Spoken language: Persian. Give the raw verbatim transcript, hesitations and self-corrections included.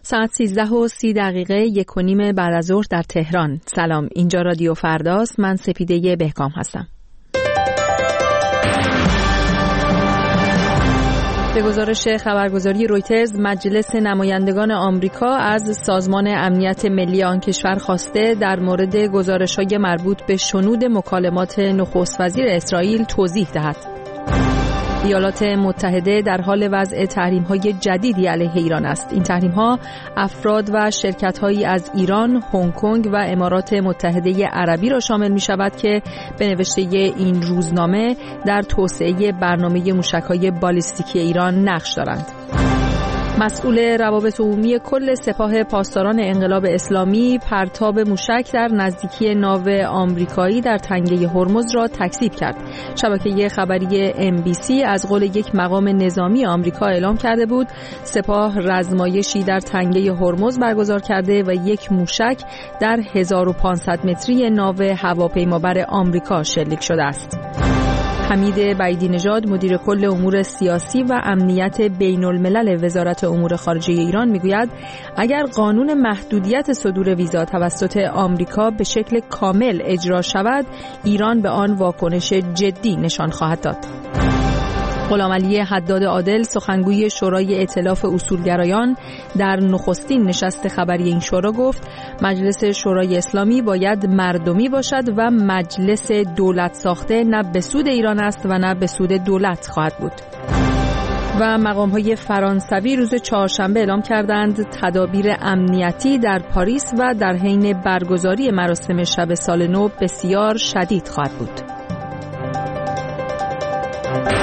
ساعت سیزده و سی دقیقه یک و نیم بعد از ظهر در تهران. سلام، اینجا رادیو فرداست. من سپیده بهکام هستم. به گزارش خبرگزاری رویترز، مجلس نمایندگان آمریکا از سازمان امنیت ملی آن کشور خواسته در مورد گزارش‌های مربوط به شنود مکالمات نخست وزیر اسرائیل توضیح دهد. ایالات متحده در حال وضع تحریم‌های جدیدی علیه ایران است. این تحریم‌ها افراد و شرکت‌هایی از ایران، هنگ کنگ و امارات متحده عربی را شامل می‌شود که به نوشته این روزنامه در توسعه برنامه موشک‌های بالیستیکی ایران نقش دارند. مسئول روابط عمومی کل سپاه پاسداران انقلاب اسلامی پرتاب موشک در نزدیکی ناو آمریکایی در تنگه هرمز را تکذیب کرد. شبکه خبری ام بی سی از قول یک مقام نظامی آمریکا اعلام کرده بود سپاه رزمایشی در تنگه هرمز برگزار کرده و یک موشک در هزار و پانصد متری ناو هواپیمابر آمریکا شلیک شده است. حمید بعیدی نژاد مدیر کل امور سیاسی و امنیت بین الملل وزارت امور خارجه ایران میگوید اگر قانون محدودیت صدور ویزا توسط آمریکا به شکل کامل اجرا شود، ایران به آن واکنش جدی نشان خواهد داد. غلامعلی حداد عادل سخنگوی شورای ائتلاف اصولگرایان در نخستین نشست خبری این شورا گفت مجلس شورای اسلامی باید مردمی باشد و مجلس دولت ساخته نه به سود ایران است و نه به سود دولت خواهد بود. و مقام‌های فرانسوی روز چهارشنبه اعلام کردند تدابیر امنیتی در پاریس و در حین برگزاری مراسم شب سال نو بسیار شدید خواهد بود.